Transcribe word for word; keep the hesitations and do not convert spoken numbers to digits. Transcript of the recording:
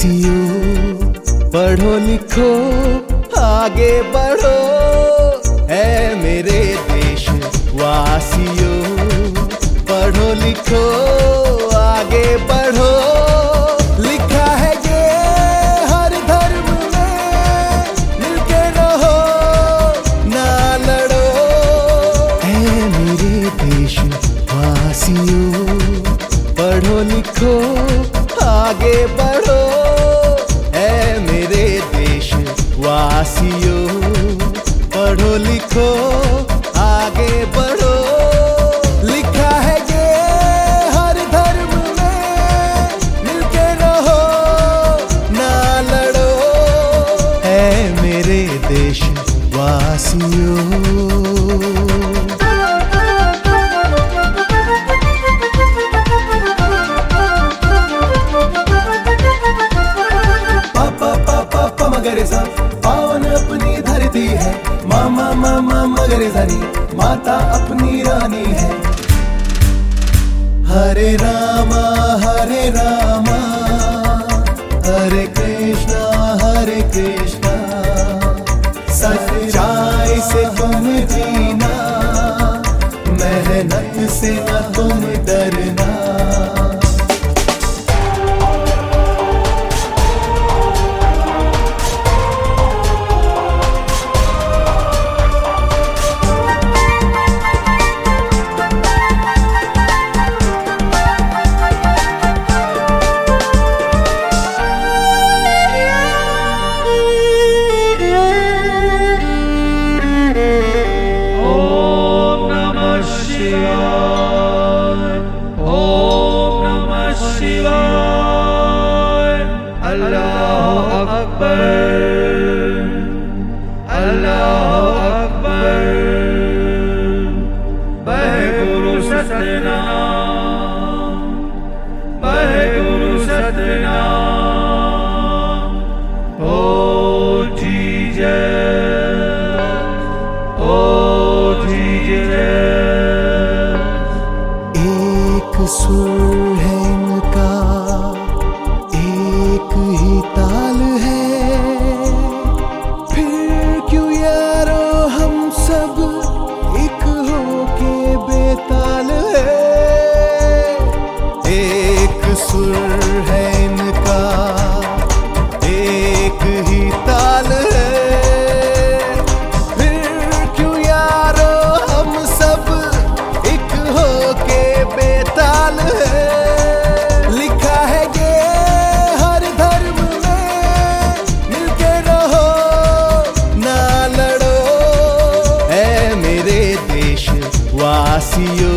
वासियों, पढ़ो लिखो आगे बढ़ो, है मेरे देश वासियों। पढ़ो लिखो आगे बढ़ो, लिखा है ये हर धर्म में, मिलके रहो ना लड़ो, है मेरे देश वासियों। पढ़ो लिखो आगे बढ़ो, है मेरे देश वासियों। पढ़ो लिखो आगे बढ़ो, लिखा है ये हर धर्म में, मिलके रहो ना लड़ो, है मेरे देश वासियों। पावन अपनी धरती है, मामा मामा मगर धनी, माता अपनी रानी है। हरे रामा हरे रामा, हरे कृष्णा हरे कृष्णा, सच्चाई से तुम जीना, मेहनत से न तुम डरना। अल्लाहु अकबर, अल्लाहु अकबर। वाहेगुरु सतनाम, वाहेगुरु सतनाम। ओ जीसस, ओ जीसस। एक सुर है इनका, एक ही ताल है, फिर क्यों यारो हम सब एक होके बेताल है। एक सुर है इनका, एक ही ताल है, फिर क्यों यारो हम सब एक होके बेताल है। लिखा है ये हर धर्म में, मिलके रहो ना लड़ो, है मेरे देश वासियों।